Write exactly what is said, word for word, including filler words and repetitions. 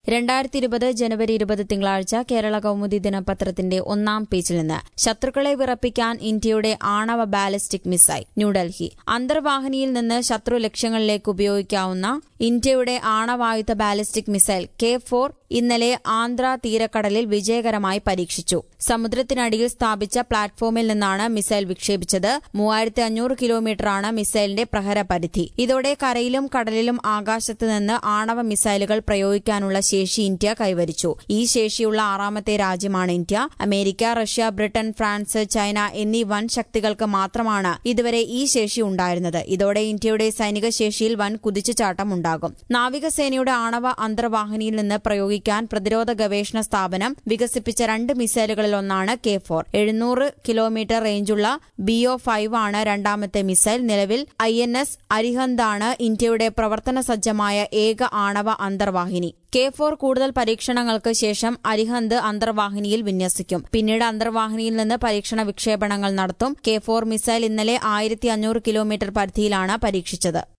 രണ്ടായിരത്തി ഇരുപത് ജനുവരി ഇരുപത് തിങ്കളാഴ്ച കേരള കൗമുദി ദിനപത്രത്തിന്റെ ഒന്നാം പേജിൽ നിന്ന് ശത്രുക്കളെ വിറപ്പിക്കാൻ ഇന്ത്യയുടെ ആണവ ബാലിസ്റ്റിക് മിസൈൽ. ന്യൂഡൽഹി. അന്തർവാഹിനിയിൽ നിന്ന് ശത്രു ലക്ഷ്യങ്ങളിലേക്ക് ഉപയോഗിക്കാവുന്ന ഇന്ത്യയുടെ ആണവായുധ ബാലിസ്റ്റിക് മിസൈൽ കെ ഫോർ ഇന്നലെ ആന്ധ്ര തീരക്കടലിൽ വിജയകരമായി പരീക്ഷിച്ചു. സമുദ്രത്തിനടിയിൽ സ്ഥാപിച്ച പ്ലാറ്റ്ഫോമിൽ നിന്നാണ് മിസൈൽ വിക്ഷേപിച്ചത്. മൂവായിരത്തി അഞ്ഞൂറ് കിലോമീറ്ററാണ് മിസൈലിന്റെ പ്രഹരപരിധി. ഇതോടെ കരയിലും കടലിലും ആകാശത്ത് നിന്ന് ആണവ മിസൈലുകൾ പ്രയോഗിക്കാനുള്ള ശേഷി ഇന്ത്യ കൈവരിച്ചു. ഈ ശേഷിയുള്ള ആറാമത്തെ രാജ്യമാണ് India. America, Russia, Britain, France, China എന്നീ വൻ ശക്തികൾക്ക് മാത്രമാണ് ഇതുവരെ ഈ ശേഷി ഉണ്ടായിരുന്നത്. ഇതോടെ ഇന്ത്യയുടെ സൈനിക ശേഷിയിൽ വൻ കുതിച്ചുചാട്ടം ഉണ്ടാകും. നാവികസേനയുടെ ആണവ അന്തർവാഹിനിയിൽ നിന്ന് പ്രയോഗിക്കാൻ പ്രതിരോധ ഗവേഷണ സ്ഥാപനം വികസിപ്പിച്ച രണ്ട് മിസൈലുകളിലൊന്നാണ് കെ ഫോർ. എഴുന്നൂറ് കിലോമീറ്റർ റേഞ്ചുള്ള ബി ഒ ഫൈവ് ആണ് രണ്ടാമത്തെ മിസൈൽ. നിലവിൽ ഐ എൻ എസ് അരിഹന്താണ് ഇന്ത്യയുടെ പ്രവർത്തന സജ്ജമായ ഏക ആണവ അന്തർവാഹിനി. കെ ഫോർ കൂടുതൽ പരീക്ഷണങ്ങൾക്ക് ശേഷം അരിഹന്ത് അന്തർവാഹിനിയിൽ വിന്യസിക്കും. പിന്നീട് അന്തർവാഹിനിയിൽ നിന്ന് പരീക്ഷണ വിക്ഷേപണങ്ങൾ നടത്തും. കെ ഫോർ മിസൈൽ ഇന്നലെ ആയിരത്തി അഞ്ഞൂറ് കിലോമീറ്റർ പരിധിയിലാണ് പരീക്ഷിച്ചത്.